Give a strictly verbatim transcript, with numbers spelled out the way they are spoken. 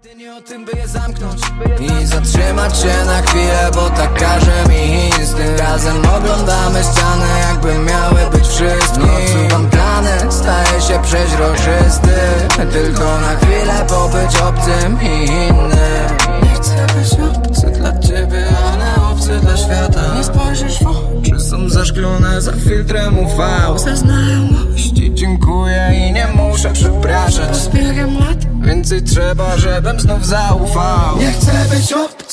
Jedynie o tym, by je zamknąć i zatrzymać się na chwilę, bo tak każe mi instynkt. Razem oglądamy ściany, jakby miały być wszystkie. Odsuwam plany, staję się przeźroczysty, tylko na chwilę pobyć obcym i innym. Nie chcę być obcy dla ciebie, ale obcy dla świata. Nie spojrzysz w oczy, są zaszklone za filtrem U V. Ze znajomości dziękuję i nie muszę przepraszać. Z biegiem lat więcej trzeba, żebym znów zaufał. Nie chcę być obcy